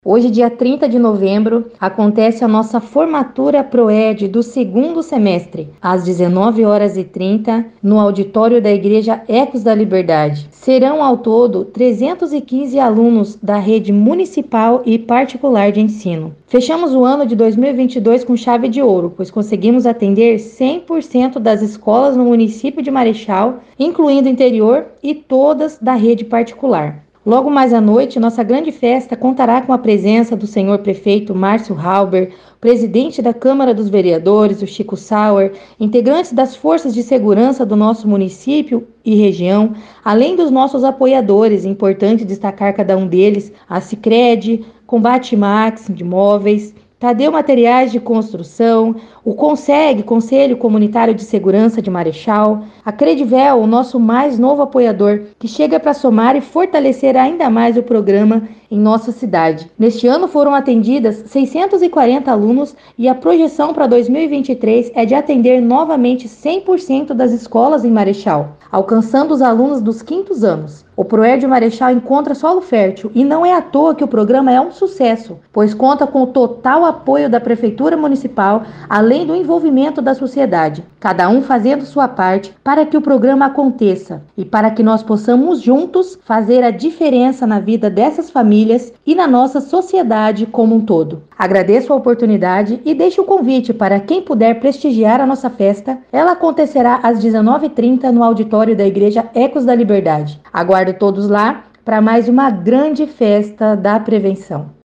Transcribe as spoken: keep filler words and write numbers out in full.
Hoje, dia trinta de novembro, acontece a nossa formatura PROED do segundo semestre, às dezenove horas e trinta, no auditório da Igreja Ecos da Liberdade. Serão ao todo trezentos e quinze alunos da rede municipal e particular de ensino. Fechamos o ano de dois mil e vinte e dois com chave de ouro, pois conseguimos atender cem por cento das escolas no município de Marechal, incluindo o interior e todas da rede particular. Logo mais à noite, nossa grande festa contará com a presença do senhor prefeito Márcio Halber, presidente da Câmara dos Vereadores, o Chico Sauer, integrantes das forças de segurança do nosso município e região, além dos nossos apoiadores, é importante destacar cada um deles, a Sicredi, Combate Max de Móveis, Tadeu Materiais de Construção, o CONSEG, Conselho Comunitário de Segurança de Marechal, a Credivel, o nosso mais novo apoiador, que chega para somar e fortalecer ainda mais o programa em nossa cidade. Neste ano foram atendidas seiscentos e quarenta alunos e a projeção para dois mil e vinte e três é de atender novamente cem por cento das escolas em Marechal, alcançando os alunos dos quintos anos. O PROED Marechal encontra solo fértil e não é à toa que o programa é um sucesso, pois conta com o total apoio da Prefeitura Municipal, além do envolvimento da sociedade, cada um fazendo sua parte para que o programa aconteça e para que nós possamos juntos fazer a diferença na vida dessas famílias e na nossa sociedade como um todo. Agradeço a oportunidade e deixo o convite para quem puder prestigiar a nossa festa. Ela acontecerá às dezenove e trinta no auditório da Igreja Ecos da Liberdade. Aguardo todos lá para mais uma grande festa da prevenção.